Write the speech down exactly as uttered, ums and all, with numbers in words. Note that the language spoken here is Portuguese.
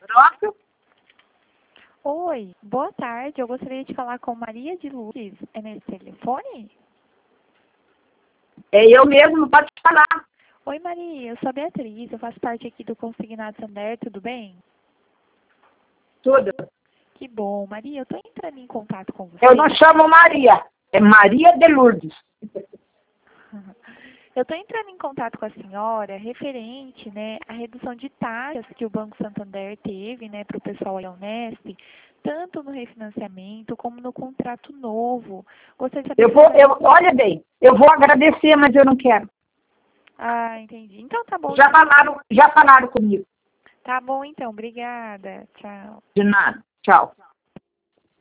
Pronto? Oi, boa tarde. Eu gostaria de falar com Maria de Lourdes. É nesse telefone? É eu mesmo, pode falar. Oi, Maria. Eu sou a Beatriz. Eu faço parte aqui do Consignado Santander. Tudo bem? Tudo. Que bom. Maria, eu estou entrando em contato com você. Eu não chamo Maria, é Maria de Lourdes. Eu estou entrando em contato com a senhora referente, né, à redução de taxas que o Banco Santander teve, né, para o pessoal da Unesp, tanto no refinanciamento como no contrato novo. Gostaria de saber Eu se vou, a senhora... eu, olha bem, eu vou agradecer, mas eu não quero. Ah, entendi. Então tá bom. Já falaram, já falaram comigo. Tá bom então. Obrigada. Tchau. De nada. Tchau.